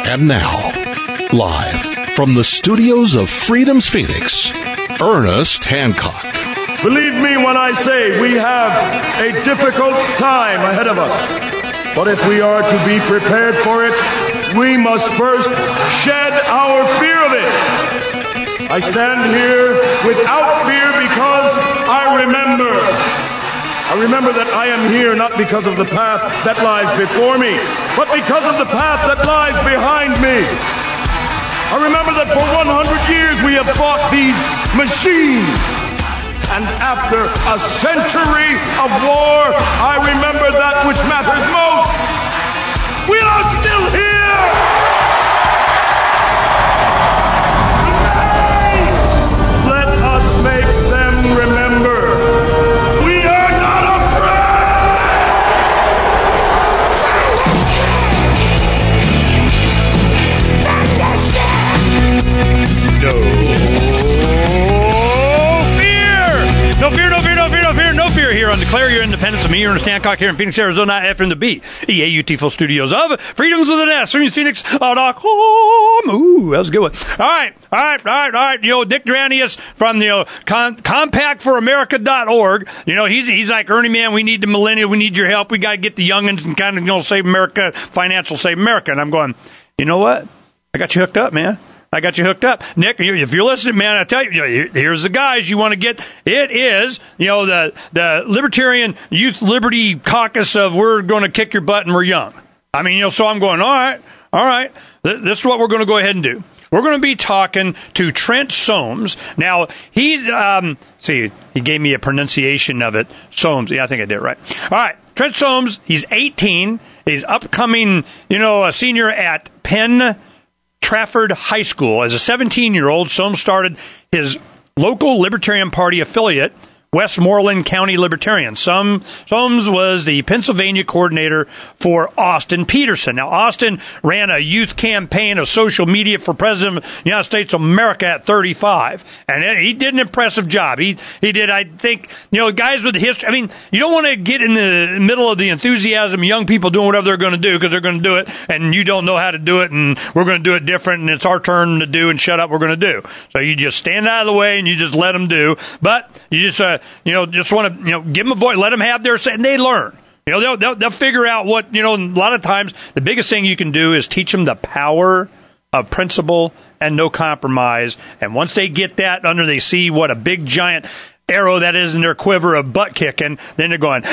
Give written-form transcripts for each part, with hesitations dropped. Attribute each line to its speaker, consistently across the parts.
Speaker 1: And now, live from the studios of Freedom's Phoenix, Ernest Hancock.
Speaker 2: Believe me when I say we have a difficult time ahead of us. But if we are to be prepared for it, we must first shed our fear of it. I stand here without fear because I remember that I am here not because of the path that lies before me, but because of the path that lies behind me. I remember that for 100 years we have fought these machines. And after a century of war, I remember that which matters most. We are still here! Today, let us make them remember. We are not afraid!
Speaker 3: No fear here on Declare Your Independence of me, Ernest Hancock, here in Phoenix, Arizona, FM the B, EAUT studios of Freedoms with an S, Phoenix.com. Ooh, that was a good one. All right. You know, Dick Dranius from the CompactForAmerica.org. You know, he's like, Ernie, man, we need the millennial, we need your help, we got to get the youngins and kind of, you know, save America, financial save America. And I'm going, you know what? I got you hooked up, man. I got you hooked up. Nick, if you're listening, man, I tell you, here's the guys you want to get. It is, you know, the Libertarian Youth Liberty Caucus of we're going to kick your butt and we're young. I mean, you know, so I'm going, all right. This is what we're going to go ahead and do. We're going to be talking to Trent Soames. Now, he's, he gave me a pronunciation of it. Soames. Yeah, I think I did it right. All right. Trent Soames, he's 18. He's upcoming, you know, a senior at Penn Trafford High School. As a 17-year-old, Soames started his local Libertarian Party affiliate, Westmoreland County Libertarian. Soames was the Pennsylvania coordinator for Austin Peterson. Now, Austin ran a youth campaign of social media for President of the United States of America at 35. And he did an impressive job. He did, I think, you know, guys with history. I mean, you don't want to get in the middle of the enthusiasm of young people doing whatever they're going to do because they're going to do it and you don't know how to do it and we're going to do it different and it's our turn to do and shut up, we're going to do. So you just stand out of the way and you just let them do. But you just, just want to, give them a voice, let them have their say, and they learn. You know, they'll figure out what, a lot of times the biggest thing you can do is teach them the power of principle and no compromise. And once they get that they see what a big giant arrow that is in their quiver of butt kicking, then they're going,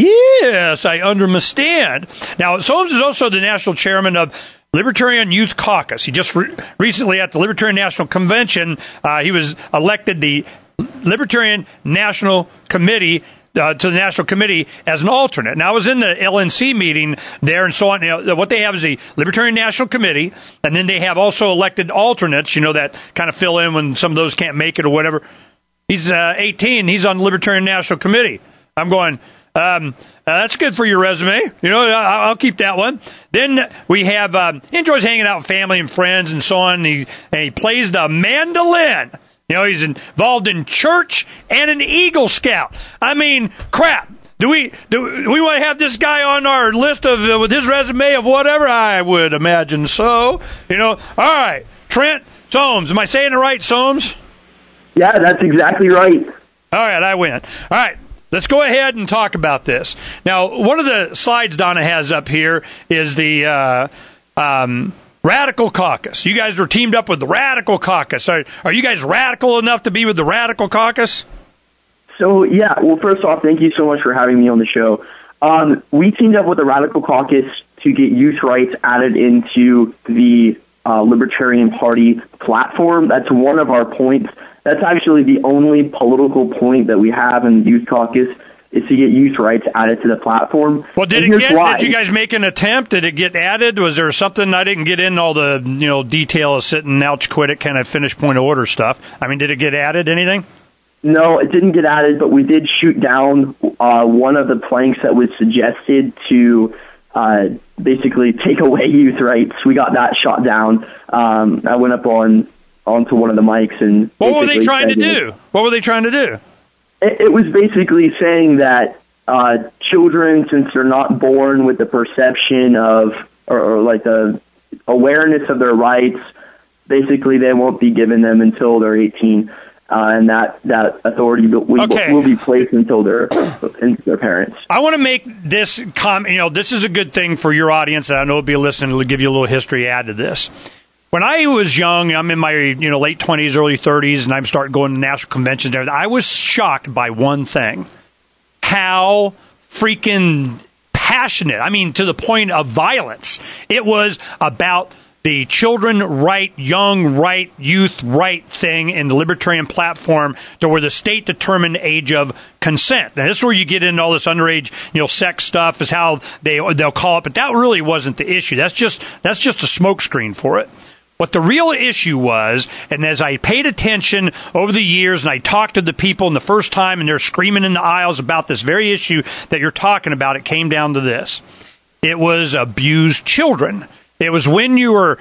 Speaker 3: yes, I understand. Now, Soames is also the national chairman of Libertarian Youth Caucus. He just recently at the Libertarian National Convention, he was elected the Libertarian National Committee to the National Committee as an alternate. Now, I was in the LNC meeting there and so on. What they have is the Libertarian National Committee, and then they have also elected alternates, that kind of fill in when some of those can't make it or whatever. He's 18. He's on the Libertarian National Committee. I'm going, that's good for your resume. I'll keep that one. Then we have, he enjoys hanging out with family and friends and so on, and he plays the mandolin. He's involved in church and an Eagle Scout. I mean, crap. Do we want to have this guy on our list of with his resume of whatever? I would imagine so. All right, Trent Soames. Am I saying it right, Soames?
Speaker 4: Yeah, that's exactly right.
Speaker 3: All right, I win. All right. Let's go ahead and talk about this. Now, one of the slides Donna has up here is the Radical Caucus. You guys were teamed up with the Radical Caucus. Are you guys radical enough to be with the Radical Caucus?
Speaker 4: So, yeah. Well, first off, thank you so much for having me on the show. We teamed up with the Radical Caucus to get youth rights added into the Libertarian Party platform. That's one of our points. That's actually the only political point that we have in the Youth Caucus is to get youth rights added to the platform.
Speaker 3: Well, did you guys make an attempt? Did it get added? Was there something I didn't get in all the detail of sitting, ouch, quit it, kind of finish point of order stuff? I mean, did it get added? Anything?
Speaker 4: No, it didn't get added, but we did shoot down one of the planks that was suggested to basically take away youth rights. We got that shot down. I went up onto one of the mics and
Speaker 3: what were they trying to do? What were they trying to do?
Speaker 4: It was basically saying that children, since they're not born with the perception of, or like the awareness of their rights. Basically, they won't be given them until they're 18, and that authority will be placed until their parents.
Speaker 3: I want to make this comment. This is a good thing for your audience, and I know it'll be listening. It'll give you a little history add to this. When I was young, I'm in my late 20s, early 30s, and I'm starting going to national conventions and everything, I was shocked by one thing: how freaking passionate, to the point of violence, it was about the children right, young right, youth right thing in the libertarian platform, to where the state determined age of consent. Now, this is where you get into all this underage, sex stuff, is how they'll call it, but that really wasn't the issue. That's just a smokescreen for it. What the real issue was, and as I paid attention over the years and I talked to the people in the first time and they're screaming in the aisles about this very issue that you're talking about, it came down to this. It was abused children. It was when you were,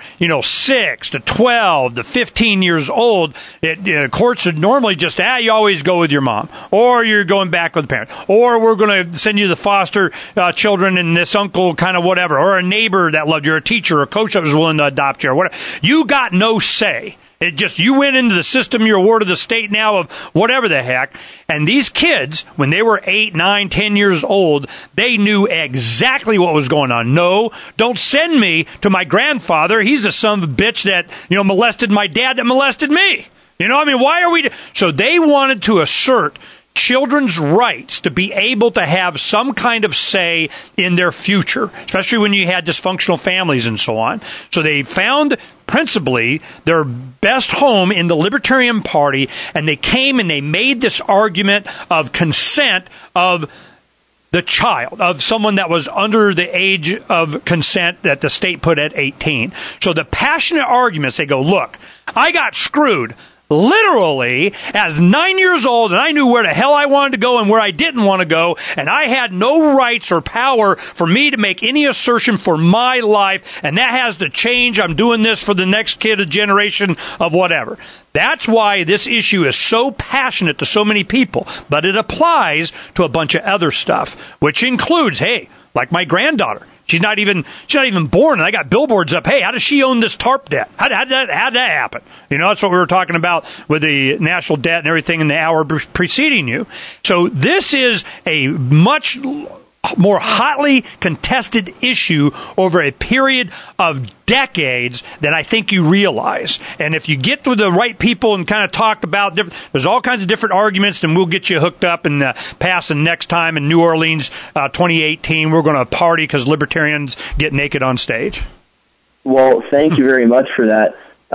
Speaker 3: 6 to 12 to 15 years old, courts would normally just, you always go with your mom, or you're going back with the parent, or we're going to send you the foster children and this uncle kind of whatever, or a neighbor that loved you, or a teacher or a coach that was willing to adopt you, or whatever. You got no say. It just, you went into the system, you're a ward of the state now of whatever the heck. And these kids, when they were 8, 9, 10 years old, they knew exactly what was going on. No, don't send me to my grandfather. He's the son of a bitch that, molested my dad that molested me. Why are we? So they wanted to assert children's rights to be able to have some kind of say in their future, especially when you had dysfunctional families and so on. So they found principally their best home in the Libertarian Party, and they came and they made this argument of consent of the child, of someone that was under the age of consent that the state put at 18. So the passionate arguments, they go, look, I got screwed. Literally, as 9 years old, and I knew where the hell I wanted to go and where I didn't want to go, and I had no rights or power for me to make any assertion for my life, and that has to change. I'm doing this for the next kid, a generation of whatever. That's why this issue is so passionate to so many people, but it applies to a bunch of other stuff, which includes, like my granddaughter. She's not even born, and I got billboards up. Hey, how does she own this TARP debt? How'd that happen? That's what we were talking about with the national debt and everything in the hour preceding you. So this is a much more hotly contested issue over a period of decades than I think you realize. And if you get with the right people and kind of talk about there's all kinds of different arguments, then we'll get you hooked up and passing next time in New Orleans 2018. We're going to party because libertarians get naked on stage.
Speaker 4: Well, thank you very much for that.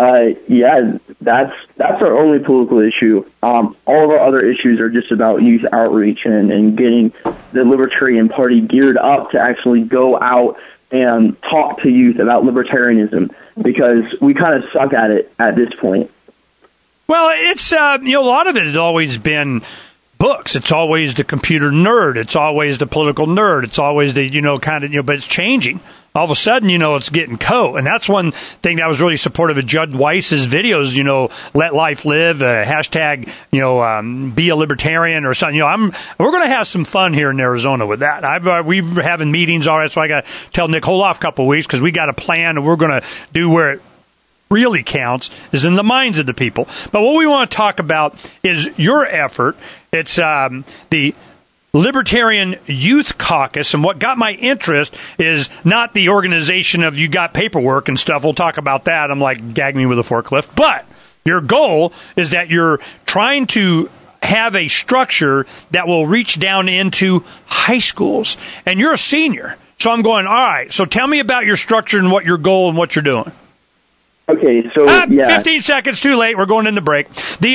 Speaker 4: That's our only political issue. All of our other issues are just about youth outreach and getting the Libertarian Party geared up to actually go out and talk to youth about libertarianism, because we kind of suck at it at this point.
Speaker 3: Well, it's a lot of it has always been books. It's always the computer nerd. It's always the political nerd. It's always the but it's changing. All of a sudden, it's getting and that's one thing that was really supportive of Judd Weiss's videos. Let life live. Hashtag be a libertarian or something. We're going to have some fun here in Arizona with that. We've having meetings already, so I got to tell Nick hold off a couple of weeks because we got a plan and we're going to do where it really counts is in the minds of the people. But what we want to talk about is your effort. It's the Libertarian Youth Caucus, and what got my interest is not the organization of you got paperwork and stuff. We'll talk about that. I'm like, gag me with a forklift. But your goal is that you're trying to have a structure that will reach down into high schools. And you're a senior. So I'm going, all right, so tell me about your structure and what your goal and what you're doing.
Speaker 4: Okay, so
Speaker 3: 15 seconds too late. We're going in the break.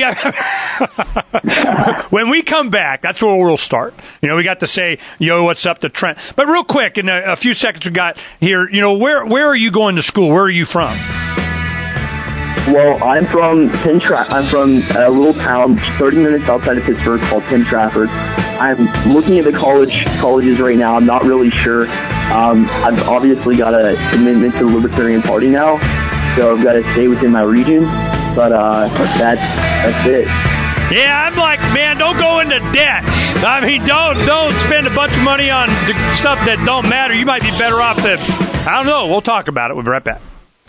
Speaker 3: When we come back, that's where we'll start. We got to say, what's up to Trent? But real quick, in a few seconds we got here, where are you going to school? Where are you from?
Speaker 4: Well, I'm from I'm from a little town 30 minutes outside of Pittsburgh called Penn Trafford. I'm looking at the colleges right now. I'm not really sure. I've obviously got a commitment to the Libertarian Party now, so I've got to stay within my region, but that's it.
Speaker 3: Yeah, I'm like, man, don't go into debt. I mean, don't spend a bunch of money on stuff that don't matter. You might be better off I don't know. We'll talk about it. We'll be right back.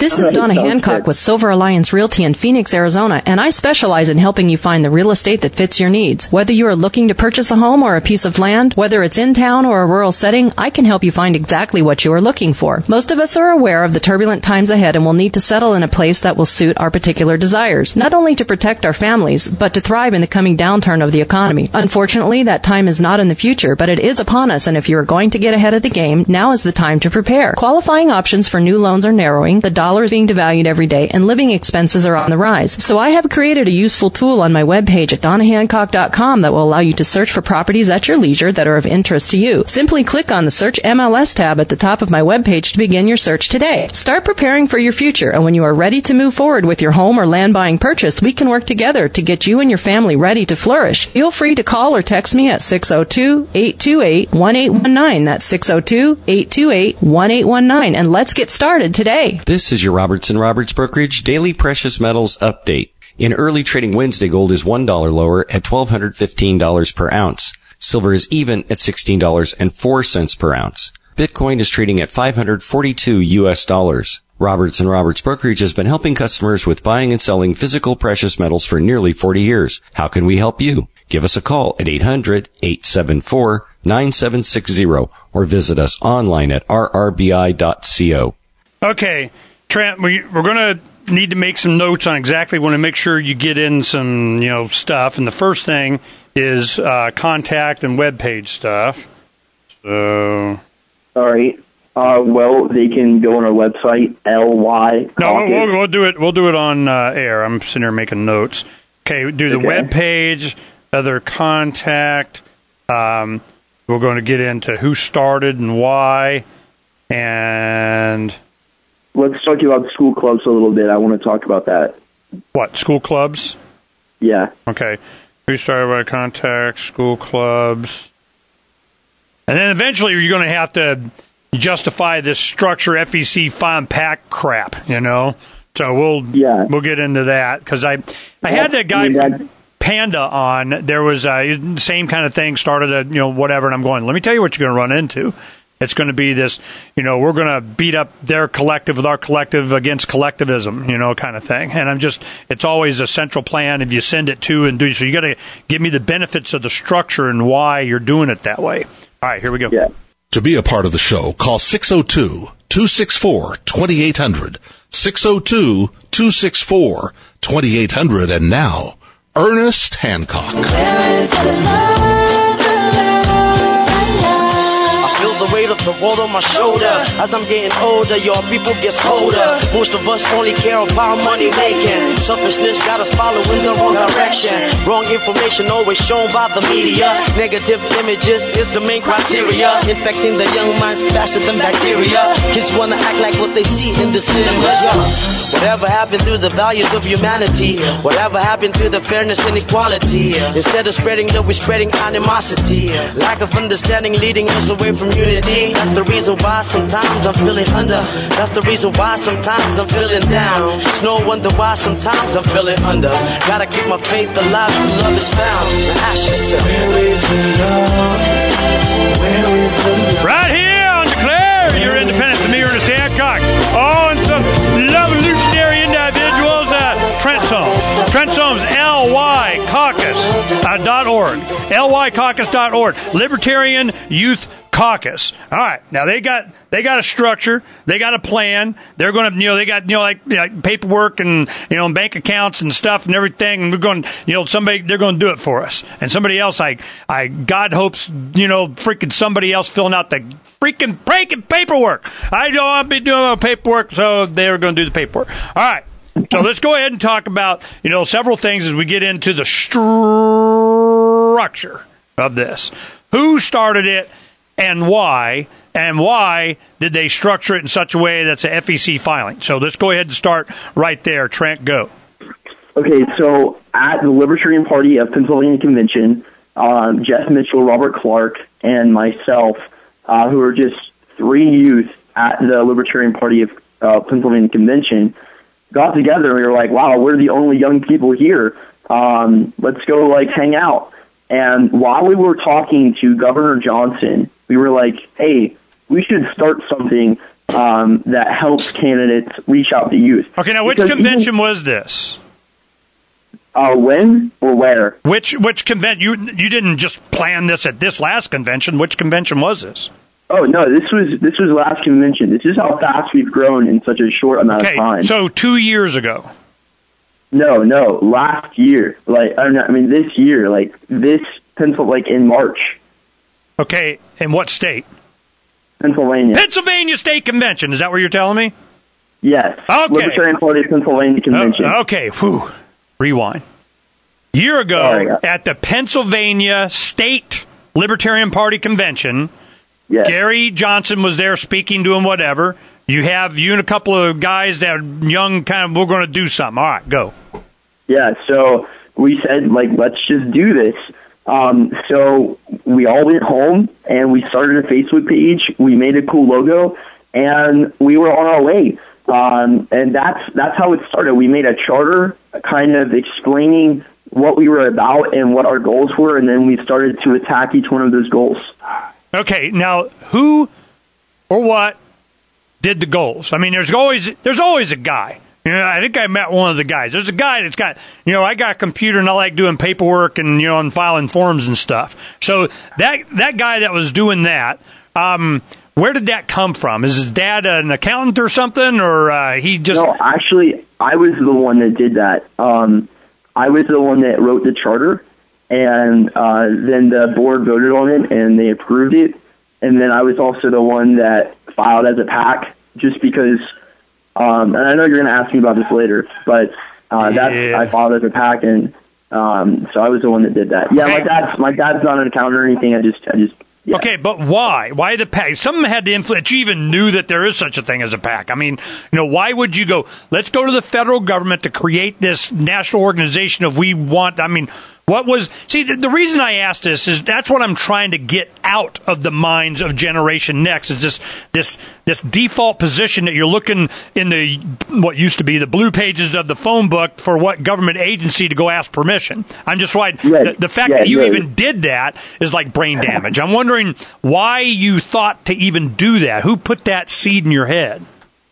Speaker 5: This is Donna Hancock with Silver Alliance Realty in Phoenix, Arizona, and I specialize in helping you find the real estate that fits your needs. Whether you are looking to purchase a home or a piece of land, whether it's in town or a rural setting, I can help you find exactly what you are looking for. Most of us are aware of the turbulent times ahead and will need to settle in a place that will suit our particular desires, not only to protect our families, but to thrive in the coming downturn of the economy. Unfortunately, that time is not in the future, but it is upon us, and if you are going to get ahead of the game, now is the time to prepare. Qualifying options for new loans are narrowing, the dollar is being devalued every day, and living expenses are on the rise. So I have created a useful tool on my webpage at donnahancock.com that will allow you to search for properties at your leisure that are of interest to you. Simply click on the Search MLS tab at the top of my webpage to begin your search today. Start preparing for your future, and when you are ready to move forward with your home or land buying purchase, we can work together to get you and your family ready to flourish. Feel free to call or text me at 602-828-1819. That's 602-828-1819, and let's get started today.
Speaker 6: This is your Robertson Roberts Brokerage Daily Precious Metals Update. In early trading Wednesday, gold is $1 lower at $1,215 per ounce. Silver is even at $16.04 per ounce. Bitcoin is trading at $542 US. Robertson Roberts Brokerage has been helping customers with buying and selling physical precious metals for nearly 40 years. How can we help you? Give us a call at 800-874-9760 or visit us online at rrbi.co.
Speaker 3: Okay, Trent, we're going to need to make some notes on exactly want to make sure you get in some, stuff. And the first thing is contact and webpage stuff. So,
Speaker 4: all right. Well, they can go on our website, LY.
Speaker 3: No, we'll do it. We'll do it on air. I'm sitting here making notes. Okay, do the webpage, other contact. We're going to get into who started and why, and
Speaker 4: let's talk about school clubs a little bit. I want to talk about that.
Speaker 3: What, school clubs?
Speaker 4: Yeah.
Speaker 3: Okay. Who started by contact, school clubs. And then eventually you're going to have to justify this structure FEC fine pack crap, So we'll get into that. Because I had that guy from Panda on. There was the same kind of thing, started whatever, and I'm going, let me tell you what you're going to run into. It's going to be this, we're going to beat up their collective with our collective against collectivism, kind of thing. And it's always a central plan if you send it to and do. So you got to give me the benefits of the structure and why you're doing it that way. All right, here we go.
Speaker 4: Yeah.
Speaker 1: To be a part of the show, call 602-264-2800. 602-264-2800. And now, Ernest Hancock.
Speaker 7: The weight of the world on my shoulder. As I'm getting older, your people gets colder. Most of us only care about money making. Selfishness got us following the wrong direction. Wrong information always shown by the media. Negative images is the main criteria. Infecting the young minds faster than bacteria. Kids wanna act like what they see in the cinema. Whatever happened to the values of humanity? Whatever happened to the fairness and equality? Instead of spreading love, we're spreading animosity. Lack of understanding leading us away from unity. That's the reason why sometimes I'm feeling under. That's the reason why sometimes I'm feeling down. It's no wonder why sometimes I'm feeling under. Gotta keep my faith alive till love is found. Now ask yourself, where is the love? Where is the love?
Speaker 3: Right here on Declare Your Independence with me, Ernest Hancock. Oh, and some revolutionary individuals, Trent Soames. Trent Soames, LYCaucus.org. LYCaucus.org. Libertarian Youth Caucus. All right. Now they got a structure. They got a plan. They're going to, they got, like paperwork and, bank accounts and stuff and everything. And we're going, they're going to do it for us. And somebody else, God hopes, freaking somebody else filling out the freaking paperwork. I know I'll be doing paperwork, so they're going to do the paperwork. All right. So let's go ahead and talk about, several things as we get into the structure of this. Who started it and why did they structure it in such a way that's an FEC filing? So let's go ahead and start right there. Trent, go.
Speaker 4: Okay, so at the Libertarian Party of Pennsylvania Convention, Jeff Mitchell, Robert Clark, and myself, who are just three youth at the Libertarian Party of Pennsylvania Convention, got together and we were like, wow, we're the only young people here. Let's go hang out. And while we were talking to Governor Johnson, we were like, hey, we should start something that helps candidates reach out to youth.
Speaker 3: Okay, now which convention was this?
Speaker 4: When or where?
Speaker 3: Which convention? You didn't just plan this at this last convention. Which convention was this?
Speaker 4: Oh no, this was last convention. This is how fast we've grown in such a short amount of time.
Speaker 3: So 2 years ago.
Speaker 4: No, last year. This year, in March.
Speaker 3: Okay, in what state?
Speaker 4: Pennsylvania.
Speaker 3: Pennsylvania State Convention. Is that what you're telling me?
Speaker 4: Yes.
Speaker 3: Okay.
Speaker 4: Libertarian Party Pennsylvania Convention.
Speaker 3: Okay. Whew. Rewind. Year ago, at the Pennsylvania State Libertarian Party Convention,
Speaker 4: yes.
Speaker 3: Gary Johnson was there speaking to him, whatever. You and a couple of guys that are young, we're going to do something. All right, go.
Speaker 4: Yeah, so we said, let's just do this. So we all went home, and we started a Facebook page. We made a cool logo, and we were on our way. And that's how it started. We made a charter kind of explaining what we were about and what our goals were, and then we started to attack each one of those goals.
Speaker 3: Okay, now who or what did the goals? I mean, there's always a guy. I think I met one of the guys. There's a guy that's got, I got a computer and I like doing paperwork and, and filing forms and stuff. So that guy that was doing that, where did that come from? Is his dad an accountant or something, or he just...
Speaker 4: No, actually, I was the one that did that. I was the one that wrote the charter, and then the board voted on it, and they approved it. And then I was also the one that filed as a PAC, just because... and I know you're going to ask me about this later, but I filed as a PAC, and so I was the one that did that. Yeah, okay. My dad's not an accountant or anything. I just yeah.
Speaker 3: Okay, but why? Why the PAC? Something had to influence. You even knew that there is such a thing as a PAC. I mean, why would you go? Let's go to the federal government to create this national organization of we want. I mean, what was? See, the reason I asked this is that's what I'm trying to get out of the minds of Generation Next is this default position that you're looking in the what used to be the blue pages of the phone book for what government agency to go ask permission. I'm just why the fact that you even did that is like brain damage. I'm wondering why you thought to even do that. Who put that seed in your head?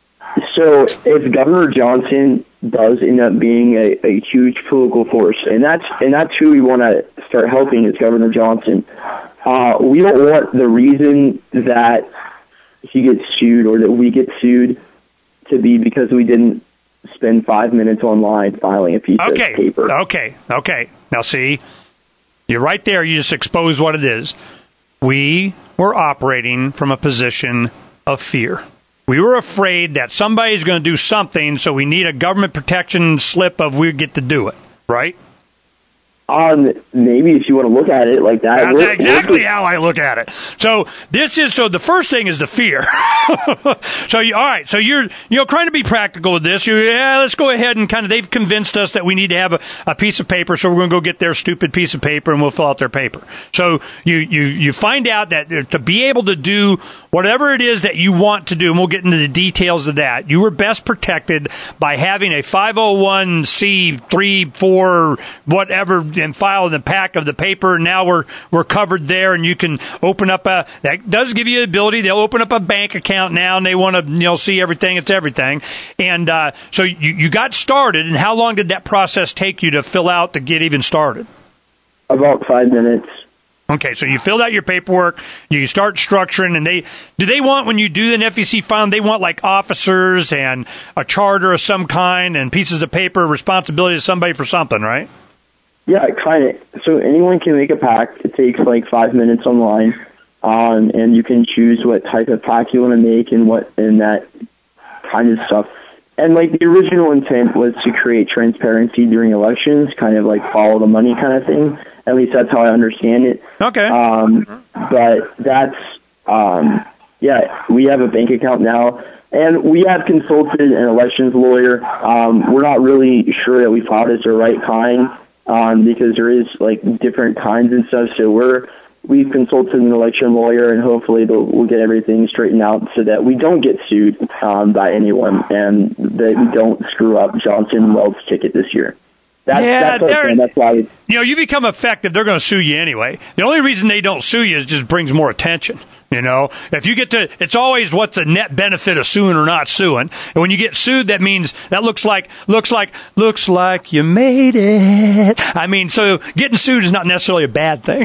Speaker 4: So if Governor Johnson does end up being a huge political force, and that's who we want to start helping is Governor Johnson. We don't want the reason that he gets sued or that we get sued to be because we didn't spend 5 minutes online filing a piece of paper. Okay. Now see, you're right there. You just exposed what it is. We were operating from a position of fear. We were afraid that somebody's going to do something, so we need a government protection slip of we get to do it, right? Maybe if you want to look at it like that.
Speaker 3: That's exactly how I look at it. So the first thing is the fear. So you're trying to be practical with this. Let's go ahead and they've convinced us that we need to have a piece of paper, so we're going to go get their stupid piece of paper and we'll fill out their paper. So you find out that to be able to do whatever it is that you want to do, and we'll get into the details of that, you were best protected by having a 501c3, 4, whatever, and file in the pack of the paper. Now we're covered there, and you can open up that does give you the ability. They'll open up a bank account now, and they want to see everything. It's everything. And so you got started. And how long did that process take you to fill out to get even started?
Speaker 4: About 5 minutes.
Speaker 3: Okay, so you filled out your paperwork, you start structuring, and do they want, when you do an FEC filing, they want like officers and a charter of some kind and pieces of paper, responsibility to somebody for something, right?
Speaker 4: Yeah, kind of. So anyone can make a PAC. It takes like 5 minutes online, and you can choose what type of PAC you want to make and that kind of stuff. And like the original intent was to create transparency during elections, kind of like follow the money kind of thing. At least that's how I understand it.
Speaker 3: Okay.
Speaker 4: But that's we have a bank account now. And we have consulted an elections lawyer. We're not really sure that we filed as the right kind. Because there is like different kinds and stuff. So we've consulted an election lawyer, and hopefully we'll get everything straightened out so that we don't get sued by anyone, and that we don't screw up Johnson Weld's ticket this year. That's why
Speaker 3: you become effective. They're going to sue you anyway. The only reason they don't sue you is just brings more attention. You know, if you get to, it's always what's the net benefit of suing or not suing. And when you get sued, that means that looks like you made it. I mean, so getting sued is not necessarily a bad thing.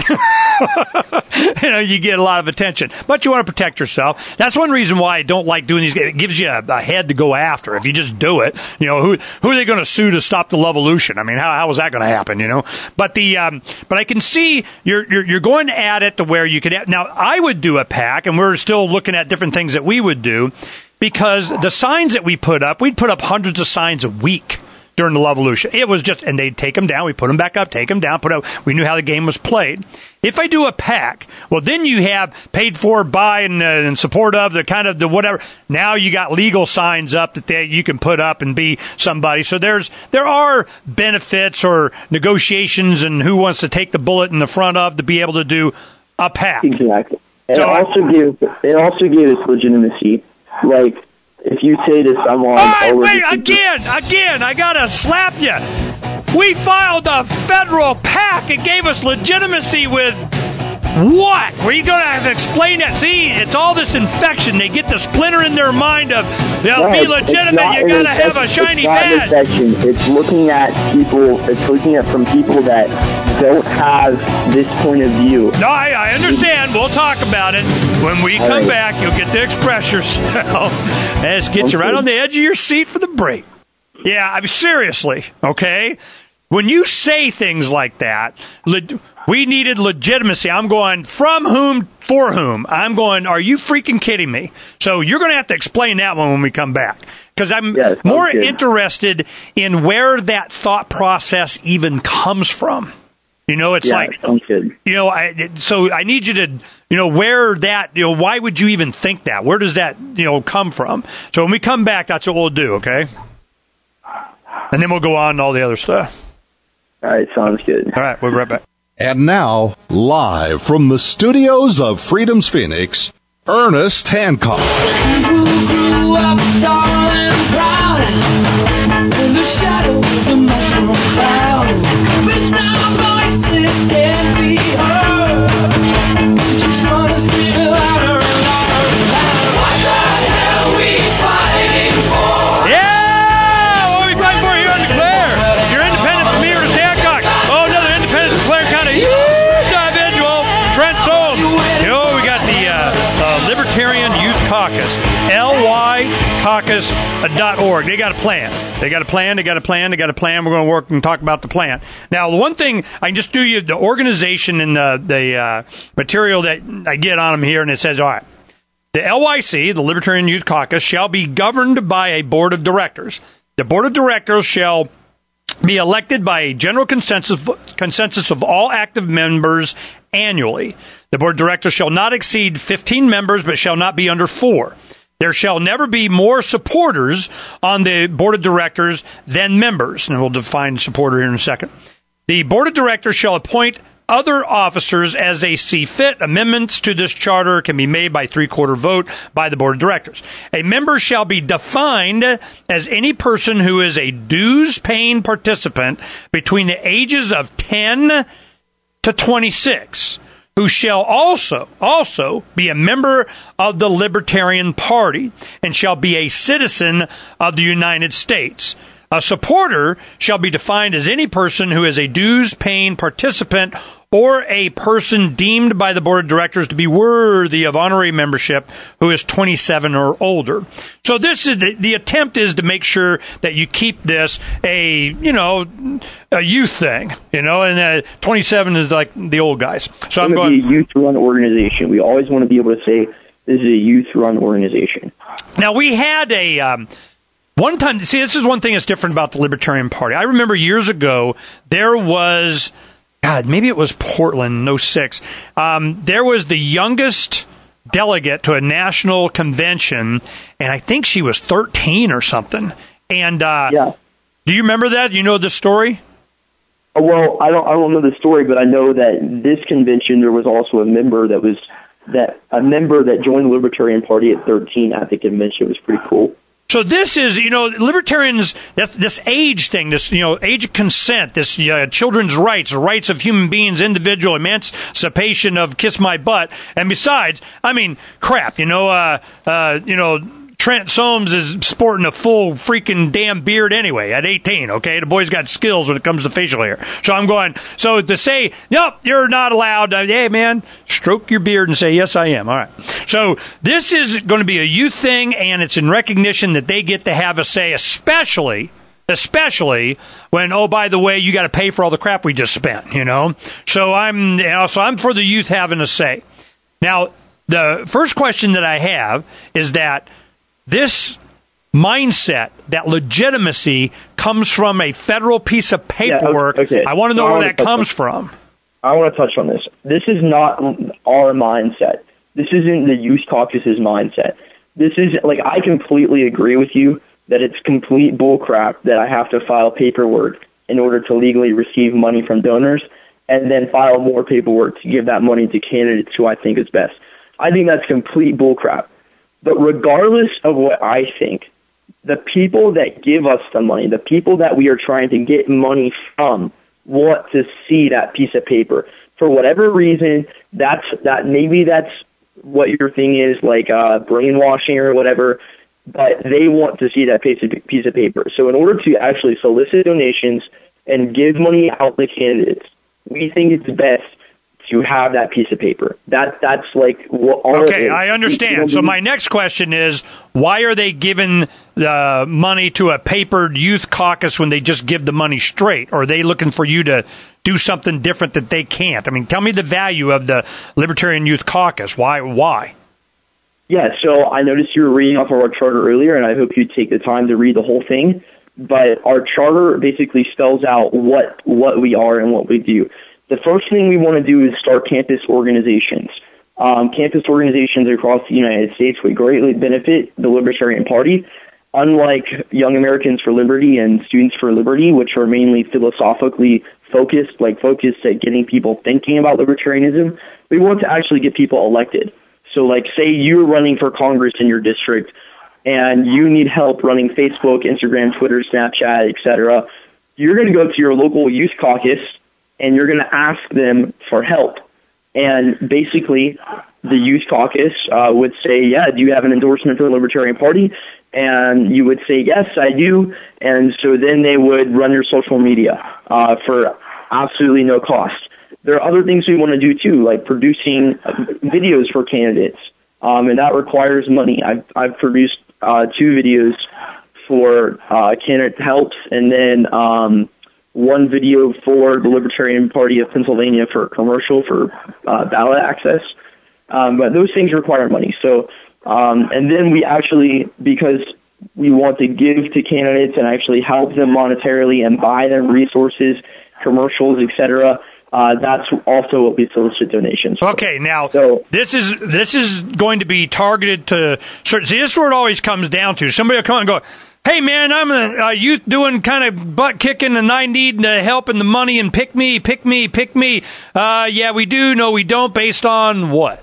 Speaker 3: You know, you get a lot of attention, but you want to protect yourself. That's one reason why I don't like doing these. It gives you a head to go after. If you just do it, you know, who are they going to sue to stop the Levolution? I mean, how is that going to happen? You know, but I can see you're going at it to where you could have, now I would do a PAC, and we're still looking at different things that we would do, because the signs that we'd put up hundreds of signs a week during the Levolution. It was just, and they'd take them down, we put them back up, take them down, put up. We knew how the game was played. If I do a PAC, well, then you have paid for by and support of the kind of the whatever. Now you got legal signs up that you can put up and be somebody. So there are benefits or negotiations and who wants to take the bullet in the front of to be able to do a PAC.
Speaker 4: Exactly. And
Speaker 3: So
Speaker 4: it also gave us legitimacy. Like, if you say to someone,
Speaker 3: wait, again, I gotta slap you. We filed a federal PAC. It gave us legitimacy with what? Were you going to have to explain that? See, it's all this infection. They get the splinter in their mind of, they'll be legitimate. You gotta have a shiny badge.
Speaker 4: It's looking at people. It's looking at from people that don't have this point of view.
Speaker 3: No, I understand. We'll talk about it when we come back. You'll get to express yourself. Let's get you right on the edge of your seat for the break. Yeah, I mean, seriously, okay? When you say things like that, we needed legitimacy. I'm going, from whom, for whom? I'm going, are you freaking kidding me? So you're going to have to explain that one when we come back. Because I'm more interested in where that thought process even comes from. You know, it's like, you know, so I need you to, you know, where that, you know, why would you even think that? Where does that, you know, come from? So when we come back, that's what we'll do, okay? And then we'll go on to all the other stuff.
Speaker 4: All right, sounds good.
Speaker 3: All right, we'll be right back.
Speaker 1: And now, live from the studios of Freedom's Phoenix, Ernest Hancock.
Speaker 8: Who grew up tall and proud in the shadow of the mushroom cloud. Which now voices can be heard. Just wanna scream it louder and louder and louder. What the hell we fighting for?
Speaker 3: Yeah! What are we fighting for here on Declare? You're independent from me, Ernest Hancock. Oh, another independent Declare kind of individual. Trent Sold. You know, we got the Libertarian Youth Caucus. lycaucus.org. They got a plan. They got a plan. We're going to work and talk about the plan. Now, the one thing, I can just do you the organization and the material that I get on them here, and it says, all right, the LYC, the Libertarian Youth Caucus, shall be governed by a board of directors. The board of directors shall be elected by a general consensus of all active members annually. The board of directors shall not exceed 15 members, but shall not be under 4. There shall never be more supporters on the board of directors than members. And we'll define supporter here in a second. The board of directors shall appoint other officers as they see fit. Amendments to this charter can be made by 3/4 vote by the board of directors. A member shall be defined as any person who is a dues-paying participant between the ages of 10 to 26, who shall also be a member of the Libertarian Party and shall be a citizen of the United States. A supporter shall be defined as any person who is a dues-paying participant or a person deemed by the board of directors to be worthy of honorary membership who is 27 or older. So this is the attempt is to make sure that you keep this a youth thing, and 27 is like the old guys. So I'm going
Speaker 4: to be a youth-run organization. We always want to be able to say this is a youth-run organization.
Speaker 3: Now we had a. One time, see, this is one thing that's different about the Libertarian Party. I remember years ago, there was, maybe it was Portland, 06. There was the youngest delegate to a national convention, and I think she was 13 or something. And do you remember that? Do you know this story?
Speaker 4: Well, I don't know the story, but I know that this convention there was also a member that joined the Libertarian Party at 13 at the convention. It was pretty cool.
Speaker 3: So this is, libertarians, this age thing, this, age of consent, this children's rights, rights of human beings, individual emancipation of kiss my butt. And besides, crap, Trent Soames is sporting a full freaking damn beard anyway at 18, okay? The boy's got skills when it comes to facial hair. So I'm going, so to say, nope, you're not allowed, hey, man, stroke your beard and say, yes, I am. All right. So this is going to be a youth thing, and it's in recognition that they get to have a say, especially when, oh, by the way, you got to pay for all the crap we just spent, So I'm for the youth having a say. Now, the first question that I have is that this mindset, that legitimacy, comes from a federal piece of paperwork.
Speaker 4: Yeah, okay.
Speaker 3: I want to know where that comes from.
Speaker 4: I want to touch on this. This is not our mindset. This isn't the Youth Caucus's mindset. This is, I completely agree with you that it's complete bullcrap that I have to file paperwork in order to legally receive money from donors and then file more paperwork to give that money to candidates who I think is best. I think that's complete bullcrap. But regardless of what I think, the people that give us the money, the people that we are trying to get money from, want to see that piece of paper. For whatever reason, maybe that's what your thing is, brainwashing or whatever, but they want to see that piece of paper. So in order to actually solicit donations and give money out to candidates, we think it's best to have that piece of paper. That's what all
Speaker 3: Okay, I understand. So my next question is, why are they giving the money to a papered youth caucus when they just give the money straight? Or are they looking for you to do something different that they can't? Tell me the value of the Libertarian Youth Caucus. Why?
Speaker 4: Yeah, so I noticed you were reading off of our charter earlier, and I hope you take the time to read the whole thing. But our charter basically spells out what we are and what we do. The first thing we want to do is start campus organizations. Campus organizations across the United States would greatly benefit the Libertarian Party. Unlike Young Americans for Liberty and Students for Liberty, which are mainly philosophically focused at getting people thinking about libertarianism, we want to actually get people elected. So, say you're running for Congress in your district, and you need help running Facebook, Instagram, Twitter, Snapchat, etc. You're going to go to your local youth caucus, and you're going to ask them for help. And basically, the youth caucus would say, yeah, do you have an endorsement for the Libertarian Party? And you would say, yes, I do. And so then they would run your social media for absolutely no cost. There are other things we want to do, too, like producing videos for candidates, and that requires money. I've produced 2 videos for Candidate Helps, and then one video for the Libertarian Party of Pennsylvania for a commercial for ballot access. But those things require money. So, and then we actually, because we want to give to candidates and actually help them monetarily and buy them resources, commercials, etc., that's also what we solicit donations for.
Speaker 3: Okay, now this is going to be targeted to certain. See, this is where it always comes down to. Somebody will come and go, hey, man, I'm a youth doing kind of butt kicking, and I need the help and the money, and pick me. Yeah, we do. No, we don't. Based on what?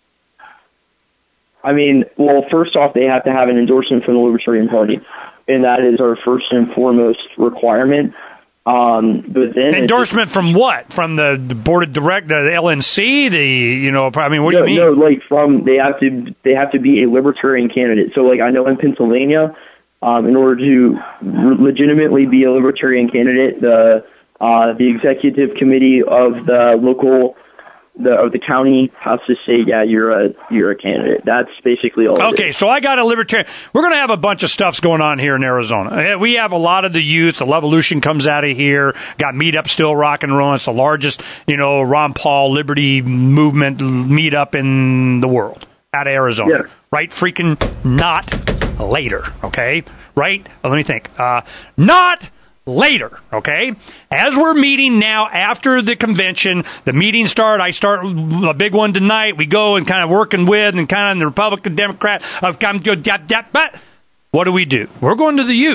Speaker 4: Well, first off, they have to have an endorsement from the Libertarian Party, and that is our first and foremost requirement. But then
Speaker 3: endorsement from what? From the board of directors, the LNC, what do you mean?
Speaker 4: No, they have to be a Libertarian candidate. So, I know in Pennsylvania, in order to legitimately be a Libertarian candidate, the executive committee of the the county has to say, yeah, you're a candidate. That's basically all.
Speaker 3: Okay, so I got a Libertarian. We're going to have a bunch of stuffs going on here in Arizona. We have a lot of the youth. The Levolution comes out of here. Got Meetup still rock and rolling. It's the largest, Ron Paul Liberty movement meetup in the world out of Arizona. Yeah. Right? Freaking not later. Okay? Right? Let me think. Not later, okay? As we're meeting now after the convention, the meetings start. I start a big one tonight. We go and kind of working with and kind of the Republican, Democrat of but what do? We're going to the youth.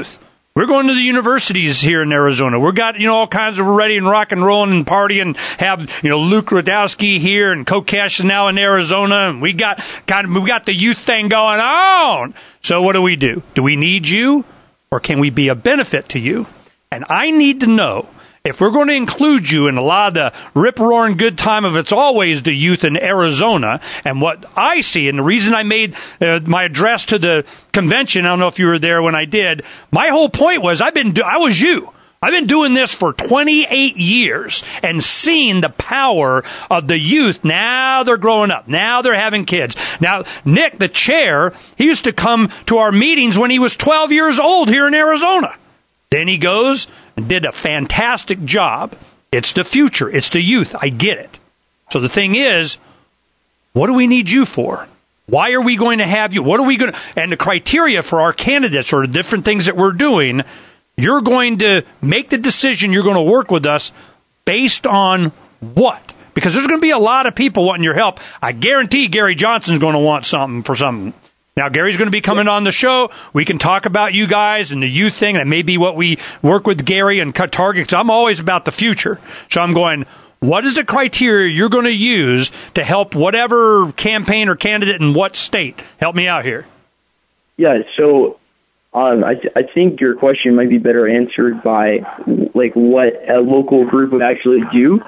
Speaker 3: We're going to the universities here in Arizona. We've got, all kinds of ready and rock and rolling and partying. Have, Luke Rudowski here and Kokesh is now in Arizona. And we got the youth thing going on. So what do? Do we need you, or can we be a benefit to you? And I need to know, if we're going to include you in a lot of the rip-roaring good time of It's Always the Youth in Arizona, and what I see, and the reason I made my address to the convention, I don't know if you were there when I did, my whole point was, I've been doing this for 28 years and seen the power of the youth. Now they're growing up. Now they're having kids. Now, Nick, the chair, he used to come to our meetings when he was 12 years old here in Arizona. Then he goes and did a fantastic job. It's the future. It's the youth. I get it. So the thing is, what do we need you for? Why are we going to have you? What are we going to... And the criteria for our candidates or the different things that we're doing, you're going to make the decision. You're going to work with us based on what? Because there's going to be a lot of people wanting your help. I guarantee Gary Johnson's going to want something for something. Now, Gary's going to be coming on the show. We can talk about you guys and the youth thing. That may be what we work with Gary and cut targets. I'm always about the future. So I'm going, what is the criteria you're going to use to help whatever campaign or candidate in what state? Help me out here.
Speaker 4: Yeah, so I think your question might be better answered by, what a local group would actually do.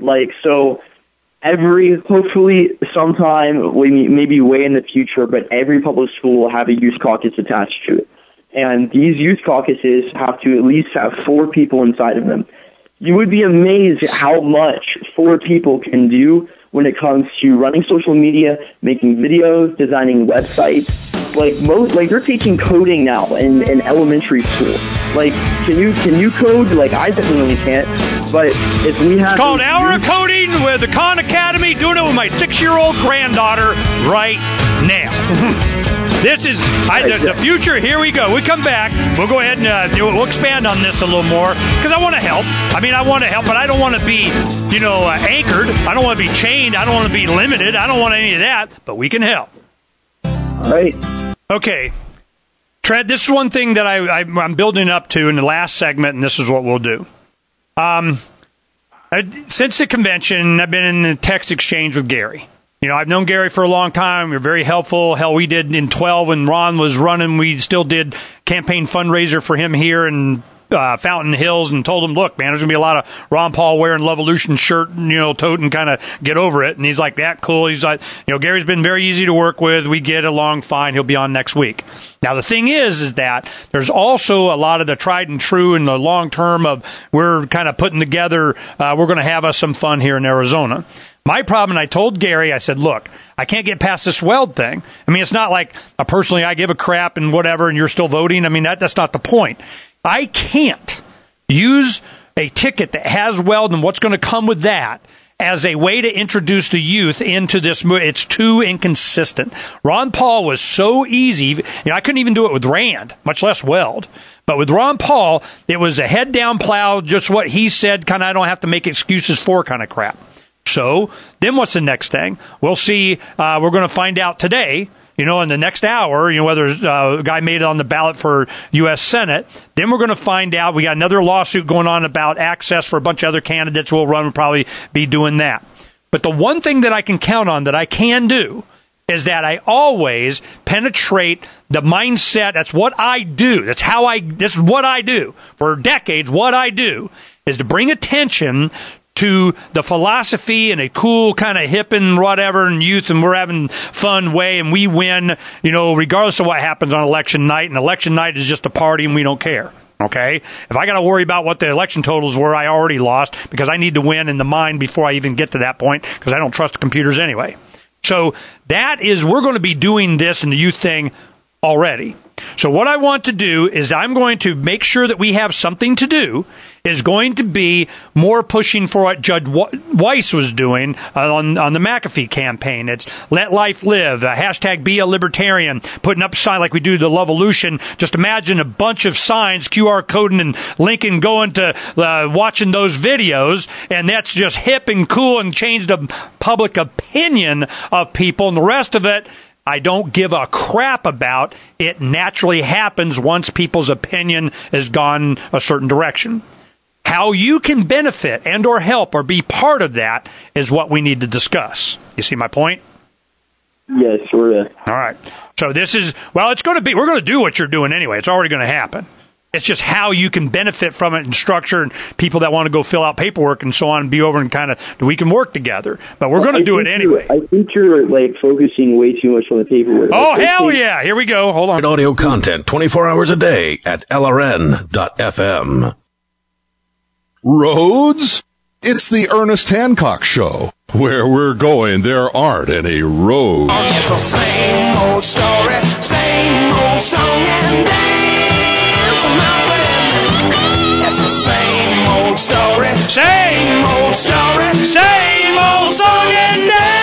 Speaker 4: Hopefully sometime, maybe way in the future, but every public school will have a youth caucus attached to it. And these youth caucuses have to at least have 4 people inside of them. You would be amazed at how much 4 people can do when it comes to running social media, making videos, designing websites. They're teaching coding now in elementary school. Can you code? I definitely can't. But if we have...
Speaker 3: It's called Hour of Coding with the Khan Academy, doing it with my 6-year-old granddaughter right now. This is the future. Here we go. We come back. We'll go ahead and we'll expand on this a little more because I want to help. I want to help, but I don't want to be, anchored. I don't want to be chained. I don't want to be limited. I don't want any of that, but we can help.
Speaker 4: All right.
Speaker 3: Okay. Trent, this is one thing that I'm building up to in the last segment, and this is what we'll do. Since the convention, I've been in the text exchange with Gary. I've known Gary for a long time. You're very helpful. Hell, we did in 12 when Ron was running. We still did campaign fundraiser for him here in Fountain Hills and told him, look, man, there's going to be a lot of Ron Paul wearing Levolution shirt, toting, kind of get over it. And he's like, that cool. He's like, Gary's been very easy to work with. We get along fine. He'll be on next week. Now, the thing is that there's also a lot of the tried and true in the long term of we're kind of putting together, we're going to have us some fun here in Arizona. My problem, and I told Gary, I said, look, I can't get past this weld thing. It's not like personally I give a crap and whatever and you're still voting. That's not the point. I can't use a ticket that has weld and what's going to come with that as a way to introduce the youth into this. It's too inconsistent. Ron Paul was so easy. I couldn't even do it with Rand, much less weld. But with Ron Paul, it was a head down plow, just what he said, kind of I don't have to make excuses for kind of crap. So then what's the next thing? We'll see. We're going to find out today. In the next hour, whether a guy made it on the ballot for U.S. Senate. Then we're going to find out. We got another lawsuit going on about access for a bunch of other candidates. We'll probably be doing that. But the one thing that I can count on that I can do is that I always penetrate the mindset. That's what I do. This is what I do. For decades, what I do is to bring attention to the philosophy and a cool kind of hip and whatever and youth and we're having fun way and we win, regardless of what happens on election night. And election night is just a party and we don't care. Okay? If I got to worry about what the election totals were, I already lost because I need to win in the mind before I even get to that point because I don't trust the computers anyway. So we're going to be doing this in the youth thing already. So what I want to do is I'm going to make sure that we have something to do is going to be more pushing for what Judge Weiss was doing on the McAfee campaign. It's Let Life Live, hashtag Be a Libertarian, putting up a sign like we do the Levolution. Just imagine a bunch of signs, QR coding and linking going to watching those videos, and that's just hip and cool and change the public opinion of people. And the rest of it, I don't give a crap about. It naturally happens once people's opinion has gone a certain direction. How you can benefit and or help or be part of that is what we need to discuss. You see my point?
Speaker 4: Yes, sort of.
Speaker 3: All right. So this is, well, it's going to be, we're going to do what you're doing anyway. It's already going to happen. It's just how you can benefit from it and structure, and people that want to go fill out paperwork and so on and be over and kind of, we can work together. But we're going to do it anyway.
Speaker 4: I think you're focusing way too much on the paperwork.
Speaker 3: Oh, hell yeah. Here we go. Hold on.
Speaker 9: Audio content 24 hours a day at LRN.FM.
Speaker 1: Roads? It's the Ernest Hancock Show. Where we're going, there aren't any roads.
Speaker 8: It's the same old story, same old song and dance, my friend. It's the same old story, same old story, same old song and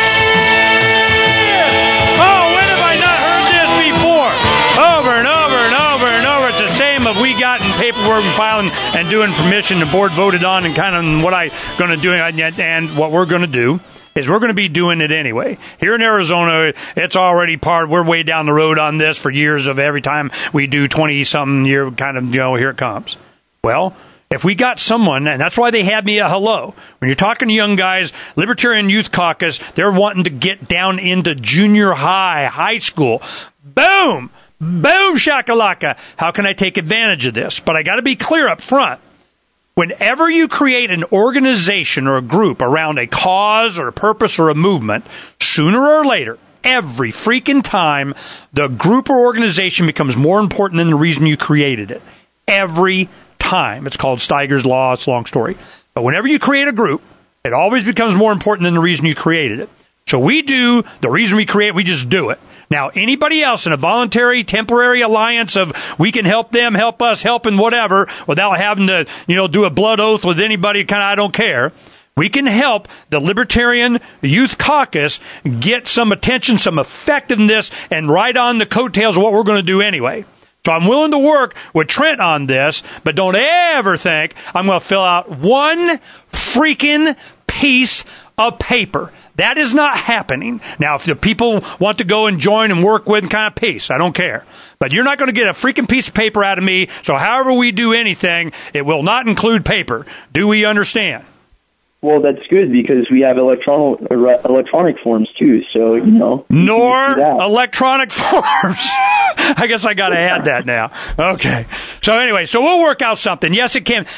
Speaker 8: dance.
Speaker 3: Oh, when have I not heard this before? Over and over and over and over. It's the same of we got in paperwork and filing and doing permission. The board voted on and kind of what I'm going to do. And what we're going to do is we're going to be doing it anyway. Here in Arizona, it's already part. We're way down the road on this for years of every time we do 20-something year kind of, here it comes. Well, if we got someone, and that's why they had me a hello. When you're talking to young guys, Libertarian Youth Caucus, they're wanting to get down into junior high school. Boom! Boom, shakalaka. How can I take advantage of this? But I got to be clear up front. Whenever you create an organization or a group around a cause or a purpose or a movement, sooner or later, every freaking time, the group or organization becomes more important than the reason you created it. Every time. It's called Steiger's Law. It's a long story. But whenever you create a group, it always becomes more important than the reason you created it. So we do the reason we create, we just do it. Now, anybody else in a voluntary, temporary alliance of we can help them, help us, helping whatever, without having to, do a blood oath with anybody, kind of, I don't care. We can help the Libertarian Youth Caucus get some attention, some effectiveness, and ride on the coattails of what we're going to do anyway. So I'm willing to work with Trent on this, but don't ever think I'm going to fill out one freaking piece of paper. That is not happening. Now, if the people want to go and join and work with, kind of peace, I don't care. But you're not going to get a freaking piece of paper out of me, so however we do anything, it will not include paper. Do we understand?
Speaker 4: Well, that's good because we have electronic forms too. So
Speaker 3: Nor electronic forms. I guess I got to add that now. Okay. So anyway, so we'll work out something. Yes, it can.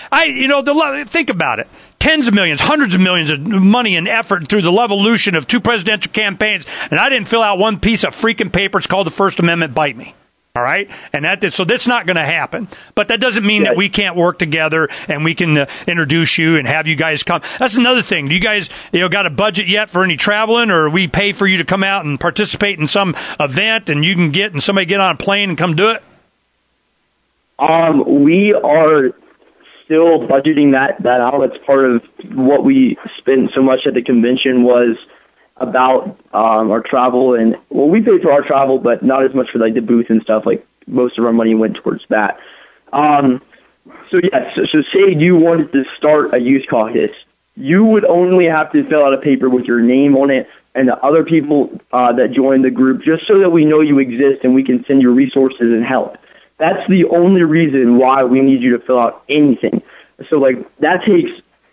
Speaker 3: Think about it. Tens of millions, hundreds of millions of money and effort through the evolution of 2 presidential campaigns, and I didn't fill out one piece of freaking paper. It's called the First Amendment. Bite me. All right? So that's not going to happen. But that doesn't mean that we can't work together and we can introduce you and have you guys come. That's another thing. Do you guys got a budget yet for any traveling, or we pay for you to come out and participate in some event and you can somebody get on a plane and come do it?
Speaker 4: We are still budgeting that out. That's part of what we spent so much at the convention was about our travel, and we paid for our travel, but not as much for the booth and stuff. Most of our money went towards that. So say you wanted to start a youth caucus, you would only have to fill out a paper with your name on it and the other people that joined the group, just so that we know you exist and we can send you resources and help. That's the only reason why we need you to fill out anything. So that takes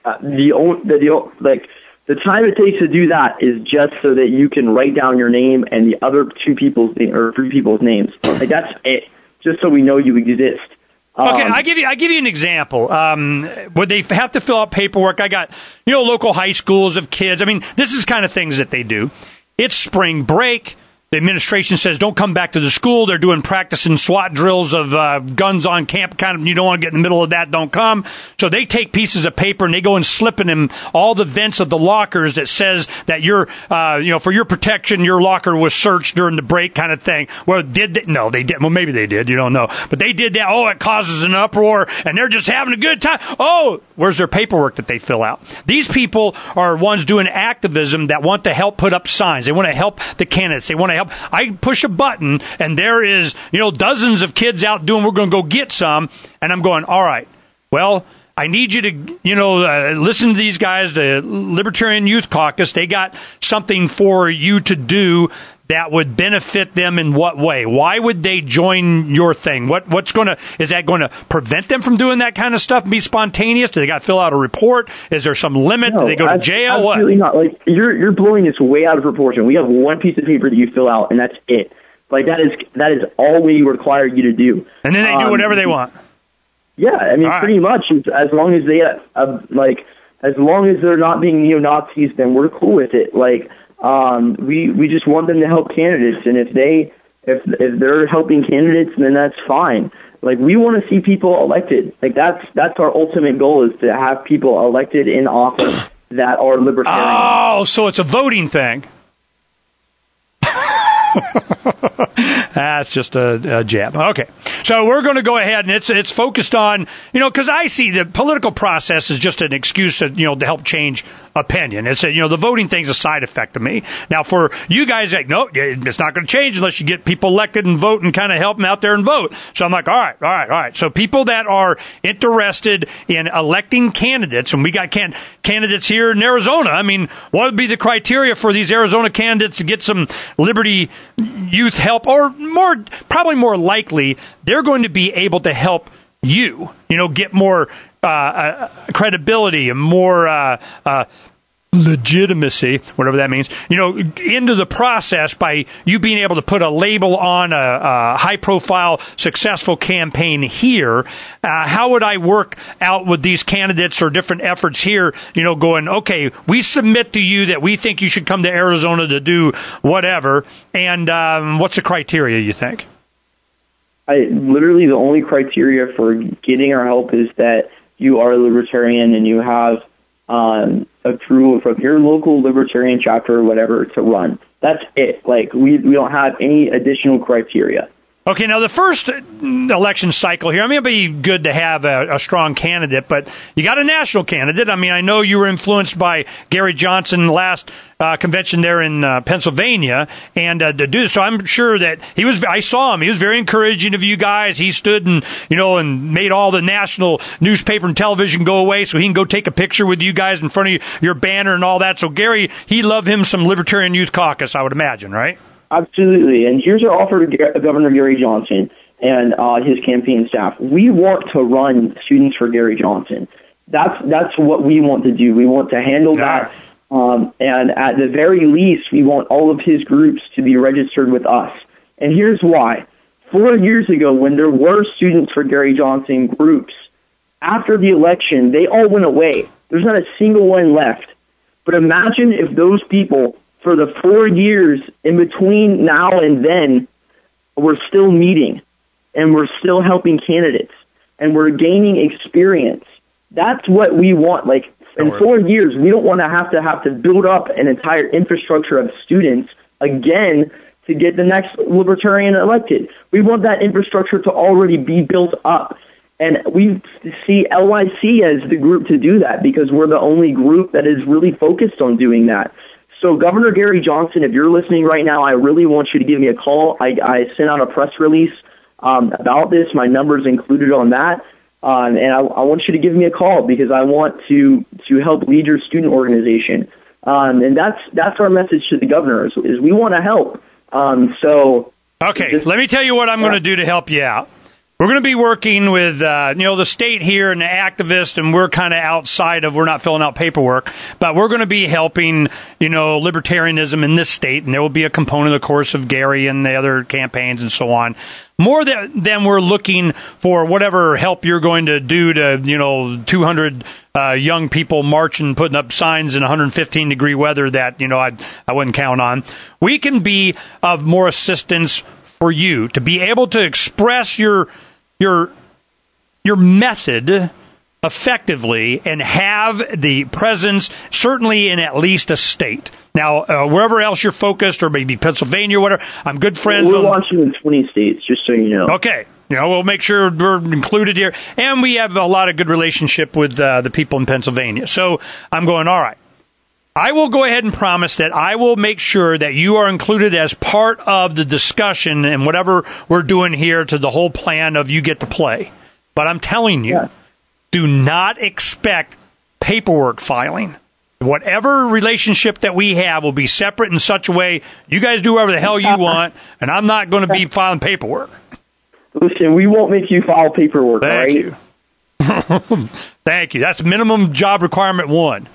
Speaker 4: the time it takes to do that is just so that you can write down your name and the other 2 people's or 3 people's names. That's it. Just so we know you exist.
Speaker 3: Okay, I give you an example. Would they have to fill out paperwork? I got local high schools of kids. I mean, this is kind of things that they do. It's spring break. The administration says don't come back to the school. They're doing practicing SWAT drills of guns on camp. Kind of, you don't want to get in the middle of that. Don't come. So they take pieces of paper and they go and slip in them all the vents of the lockers that says that you're, for your protection, your locker was searched during the break, kind of thing. Well, did they? No, they did. Well, maybe they did. You don't know. But they did that. Oh, it causes an uproar, and they're just having a good time. Oh, where's their paperwork that they fill out? These people are ones doing activism that want to help put up signs. They want to help the candidates. They want to help. I push a button and there is, dozens of kids out doing, we're going to go get some. And I'm going, all right, well, I need you to, listen to these guys, the Libertarian Youth Caucus. They got something for you to do that would benefit them in what way? Why would they join your thing? Is that going to prevent them from doing that kind of stuff and be spontaneous? Do they got to fill out a report? Is there some limit?
Speaker 4: No,
Speaker 3: do they go to jail?
Speaker 4: Absolutely not. Like, you're blowing this way out of proportion. We have one piece of paper that you fill out, and that's it. Like, that is all we require you to do.
Speaker 3: And then they do whatever they want.
Speaker 4: Yeah, I mean, pretty much. As long as they, as long as they're not being neo-Nazis, then we're cool with it. Like, we just want them to help candidates, and if they're helping candidates, then that's fine. Like, we want to see people elected. Like, that's our ultimate goal, is to have people elected in office that are libertarian.
Speaker 3: Oh, so it's a voting thing. That's just a jab. Okay. So we're going to go ahead, and it's focused on, because I see the political process is just an excuse to, to help change opinion. It's the voting thing's a side effect to me. Now, for you guys, like, no, it's not going to change unless you get people elected and vote and kind of help them out there and vote. So I'm like, all right. So people that are interested in electing candidates, and we got candidates here in Arizona. I mean, what would be the criteria for these Arizona candidates to get some Liberty Youth help, or probably more likely, they're going to be able to help you, get more credibility and more legitimacy, whatever that means, into the process by you being able to put a label on a high-profile, successful campaign here. How would I work out with these candidates or different efforts here, going, okay, we submit to you that we think you should come to Arizona to do whatever, and what's the criteria, you think?
Speaker 4: Literally, the only criteria for getting our help is that you are a libertarian and you have approval from your local libertarian chapter or whatever to run. That's it. Like, we don't have any additional criteria.
Speaker 3: Okay, now the first election cycle here, I mean, it'd be good to have a strong candidate, but you got a national candidate. I mean, I know you were influenced by Gary Johnson last convention there in Pennsylvania, and to do this. So I'm sure that I saw him. He was very encouraging of you guys. He stood and made all the national newspaper and television go away so he can go take a picture with you guys in front of your banner and all that. So Gary, he loved him some Libertarian Youth Caucus, I would imagine, right?
Speaker 4: Absolutely. And here's our offer to Governor Gary Johnson and his campaign staff. We want to run students for Gary Johnson. That's what we want to do. We want to handle that. And at the very least, we want all of his groups to be registered with us. And here's why. 4 years ago, when there were students for Gary Johnson groups, after the election, they all went away. There's not a single one left. But imagine if those people, for the 4 years in between now and then, we're still meeting and we're still helping candidates and we're gaining experience. That's what we want. Like, in 4 years, we don't want to have to build up an entire infrastructure of students again to get the next libertarian elected. We want that infrastructure to already be built up. And we see LYC as the group to do that because we're the only group that is really focused on doing that. So Governor Gary Johnson, if you're listening right now, I really want you to give me a call. I sent out a press release about this. My number's included on that. And I want you to give me a call because I want to help lead your student organization. And that's our message to the governor is we want to help.
Speaker 3: Okay, let me tell you what I'm going to do to help you out. We're going to be working with, the state here and the activists, and we're kind of outside of, we're not filling out paperwork, but we're going to be helping, libertarianism in this state, and there will be a component, of course, of Gary and the other campaigns and so on. More than we're looking for whatever help you're going to do to, 200 young people marching, putting up signs in 115-degree weather that, I wouldn't count on. We can be of more assistance for you to be able to express your method effectively and have the presence, certainly in at least a state. Now, wherever else you're focused, or maybe Pennsylvania or whatever, I'm good friends.
Speaker 4: We're launching in 20 states, just so you know.
Speaker 3: Okay. We'll make sure we're included here. And we have a lot of good relationship with the people in Pennsylvania. So I'm going, all right. I will go ahead and promise that I will make sure that you are included as part of the discussion and whatever we're doing here to the whole plan of you get to play. But I'm telling you, do not expect paperwork filing. Whatever relationship that we have will be separate in such a way you guys do whatever the hell you want, and I'm not going to be filing paperwork.
Speaker 4: Listen, we won't make you file paperwork, all right?
Speaker 3: Thank you. Thank you. That's minimum job requirement 1.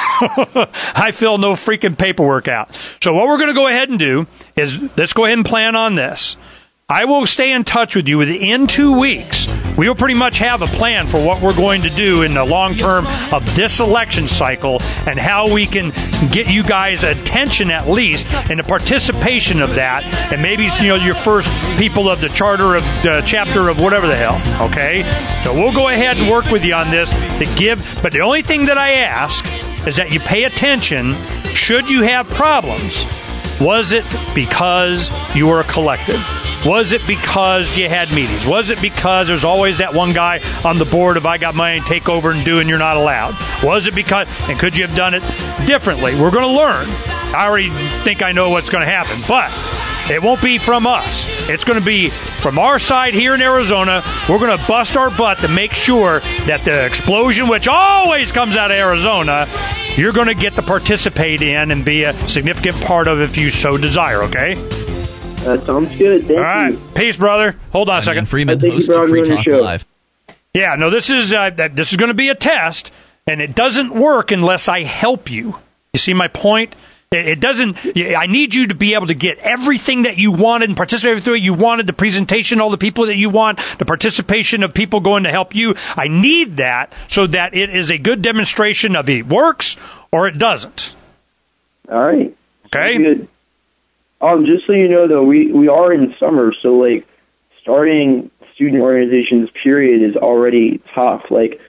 Speaker 3: I fill no freaking paperwork out. So what we're going to go ahead and do is let's go ahead and plan on this. I will stay in touch with you within 2 weeks. We will pretty much have a plan for what we're going to do in the long term of this election cycle and how we can get you guys attention at least and the participation of that, and maybe your first people of the charter of the chapter of whatever the hell. Okay, so we'll go ahead and work with you on this to give. But the only thing that I ask is that you pay attention. Should you have problems, was it because you were a collective? Was it because you had meetings? Was it because there's always that one guy on the board, if I got money, take over and do, and you're not allowed? Was it because, and could you have done it differently? We're going to learn. I already think I know what's going to happen, but it won't be from us. It's going to be from our side here in Arizona. We're going to bust our butt to make sure that the explosion, which always comes out of Arizona, you're going to get to participate in and be a significant part of if you so desire, okay?
Speaker 4: That sounds good. Thank you.
Speaker 3: All right. Peace, brother. Hold on a second.
Speaker 10: Freeman, host of Free Talk Live.
Speaker 3: Yeah, no, this is going to be a test, and it doesn't work unless I help you. You see my point? It doesn't. I need you to be able to get everything that you wanted and participate through it. You wanted the presentation, all the people that you want, the participation of people going to help you. I need that so that it is a good demonstration of it works or it doesn't.
Speaker 4: All right.
Speaker 3: Okay.
Speaker 4: Sounds good. Just so you know, though, we are in summer, so starting student organizations period is already tough.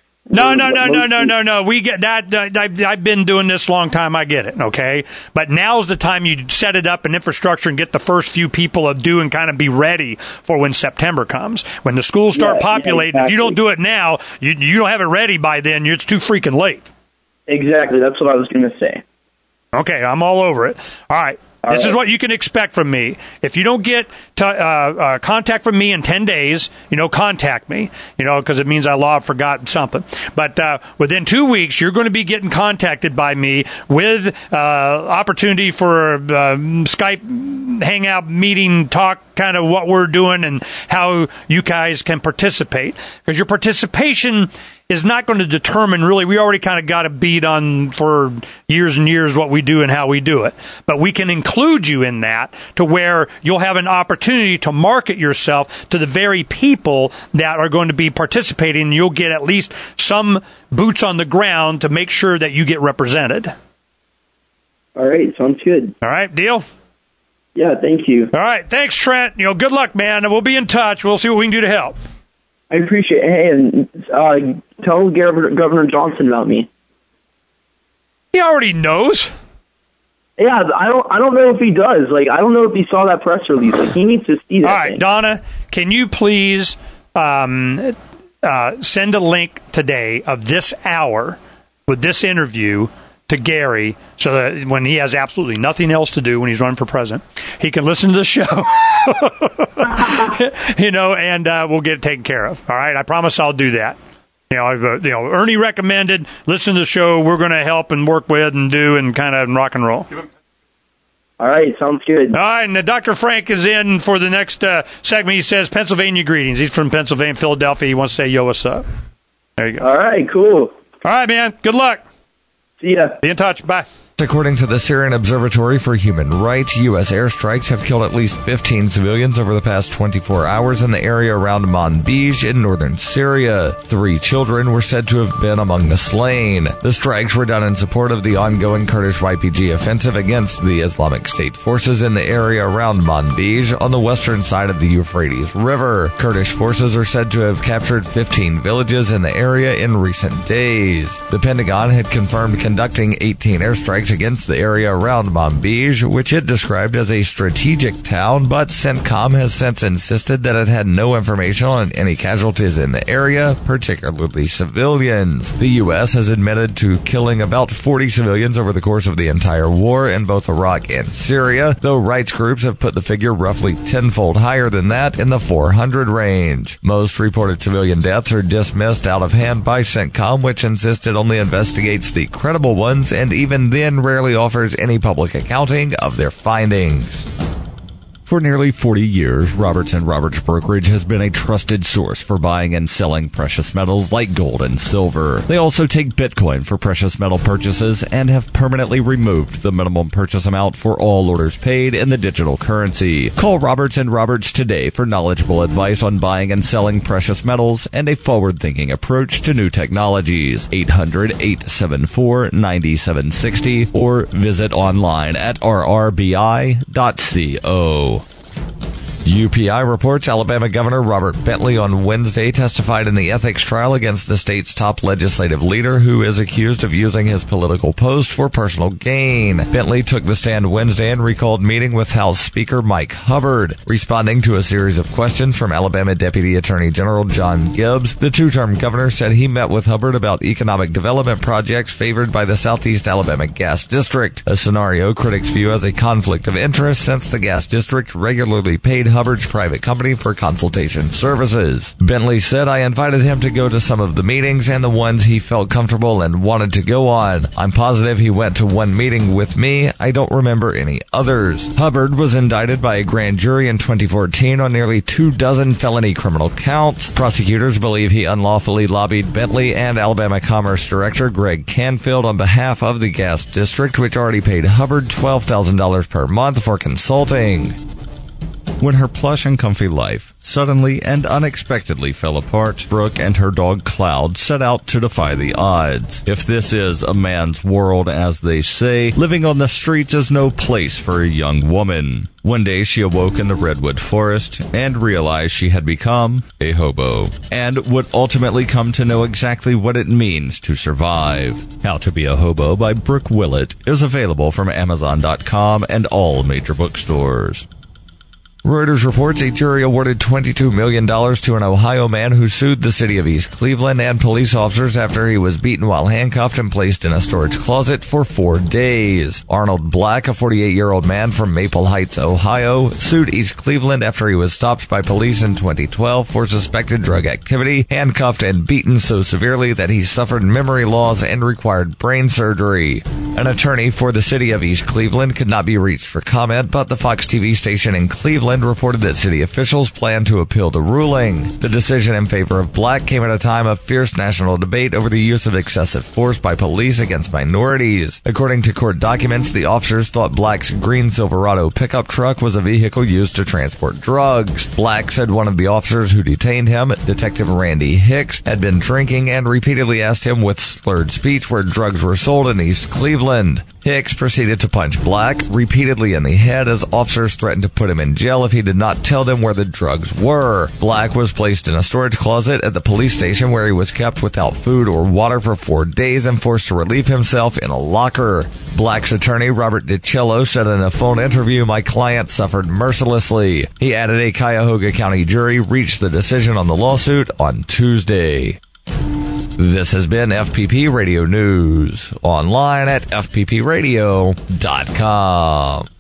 Speaker 4: No.
Speaker 3: We get that. I've been doing this a long time. I get it. Okay. But now's the time you set it up in infrastructure and get the first few people to do and kind of be ready for when September comes. When the schools start populating, exactly. If you don't do it now, you don't have it ready by then. It's too freaking late.
Speaker 4: Exactly. That's what I was going to say.
Speaker 3: Okay. I'm all over it. All right. This is what you can expect from me. If you don't get contact from me in 10 days, contact me, because it means I've forgotten something. But within 2 weeks, you're going to be getting contacted by me with opportunity for Skype hangout meeting talk, kind of what we're doing and how you guys can participate. Because your participation is not going to determine, really, we already kind of got a beat on for years and years what we do and how we do it. But we can include you in that to where you'll have an opportunity to market yourself to the very people that are going to be participating, and you'll get at least some boots on the ground to make sure that you get represented.
Speaker 4: All right, sounds good.
Speaker 3: All right, deal?
Speaker 4: Yeah, thank you.
Speaker 3: All right, thanks, Trent. Good luck, man, and we'll be in touch. We'll see what we can do to help.
Speaker 4: I appreciate it. Hey, and tell Governor Johnson about me.
Speaker 3: He already knows.
Speaker 4: Yeah, I don't know if he does. I don't know if he saw that press release. He needs to see that.
Speaker 3: All right, thing. Donna, can you please send a link today of this hour with this interview to Gary, so that when he has absolutely nothing else to do when he's running for president, he can listen to the show, and we'll get it taken care of. All right, I promise I'll do that. Ernie recommended, listen to the show. We're going to help and work with and do and kind of rock and roll.
Speaker 4: All right, sounds good.
Speaker 3: All right, and Dr. Frank is in for the next segment. He says, Pennsylvania greetings. He's from Pennsylvania, Philadelphia. He wants to say, yo, what's up? There you go.
Speaker 4: All right, cool.
Speaker 3: All right, man. Good luck.
Speaker 4: See ya.
Speaker 3: Be in touch. Bye.
Speaker 11: According to the Syrian Observatory for Human Rights, U.S. airstrikes have killed at least 15 civilians over the past 24 hours in the area around Manbij in northern Syria. 3 children were said to have been among the slain. The strikes were done in support of the ongoing Kurdish YPG offensive against the Islamic State forces in the area around Manbij on the western side of the Euphrates River. Kurdish forces are said to have captured 15 villages in the area in recent days. The Pentagon had confirmed conducting 18 airstrikes attacks against the area around Manbij, which it described as a strategic town, but CENTCOM has since insisted that it had no information on any casualties in the area, particularly civilians. The U.S. has admitted to killing about 40 civilians over the course of the entire war in both Iraq and Syria, though rights groups have put the figure roughly tenfold higher than that, in the 400 range. Most reported civilian deaths are dismissed out of hand by CENTCOM, which insists it only investigates the credible ones and even then rarely offers any public accounting of their findings.
Speaker 12: For nearly 40 years, Roberts & Roberts Brokerage has been a trusted source for buying and selling precious metals like gold and silver. They also take Bitcoin for precious metal purchases and have permanently removed the minimum purchase amount for all orders paid in the digital currency. Call Roberts & Roberts today for knowledgeable advice on buying and selling precious metals and a forward-thinking approach to new technologies. 800-874-9760 or visit online at rrbi.co. UPI reports Alabama Governor Robert Bentley on Wednesday testified in the ethics trial against the state's top legislative leader, who is accused of using his political post for personal gain. Bentley took the stand Wednesday and recalled meeting with House Speaker Mike Hubbard. Responding to a series of questions from Alabama Deputy Attorney General John Gibbs, the two-term governor said he met with Hubbard about economic development projects favored by the Southeast Alabama Gas District, a scenario critics view as a conflict of interest since the gas district regularly paid Hubbard's private company for consultation services. Bentley said, "I invited him to go to some of the meetings and the ones he felt comfortable and wanted to go on. I'm positive he went to one meeting with me. I don't remember any others." Hubbard was indicted by a grand jury in 2014 on nearly 24 felony criminal counts. Prosecutors believe he unlawfully lobbied Bentley and Alabama Commerce Director Greg Canfield on behalf of the gas district, which already paid Hubbard $12,000 per month for consulting. When her plush and comfy life suddenly and unexpectedly fell apart, Brooke and her dog Cloud set out to defy the odds. If this is a man's world, as they say, living on the streets is no place for a young woman. One day she awoke in the redwood forest and realized she had become a hobo and would ultimately come to know exactly what it means to survive. How to Be a Hobo by Brooke Willett is available from Amazon.com and all major bookstores. Reuters reports a jury awarded $22 million to an Ohio man who sued the city of East Cleveland and police officers after he was beaten while handcuffed and placed in a storage closet for 4 days. Arnold Black, a 48-year-old man from Maple Heights, Ohio, sued East Cleveland after he was stopped by police in 2012 for suspected drug activity, handcuffed and beaten so severely that he suffered memory loss and required brain surgery. An attorney for the city of East Cleveland could not be reached for comment, but the Fox TV station in Cleveland reported that city officials plan to appeal the ruling. The decision in favor of Black came at a time of fierce national debate over the use of excessive force by police against minorities. According to court documents, the officers thought Black's green Silverado pickup truck was a vehicle used to transport drugs. Black said one of the officers who detained him, Detective Randy Hicks, had been drinking and repeatedly asked him with slurred speech where drugs were sold in East Cleveland. Hicks proceeded to punch Black repeatedly in the head as officers threatened to put him in jail if he did not tell them where the drugs were. Black was placed in a storage closet at the police station where he was kept without food or water for 4 days and forced to relieve himself in a locker. Black's attorney, Robert DiCello, said in a phone interview, "My client suffered mercilessly." He added a Cuyahoga County jury reached the decision on the lawsuit on Tuesday. This has been FPP Radio News, online at fppradio.com.